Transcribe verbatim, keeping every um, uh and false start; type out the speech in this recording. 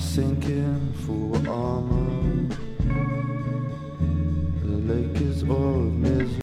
sinking full armor. The lake is all of misery.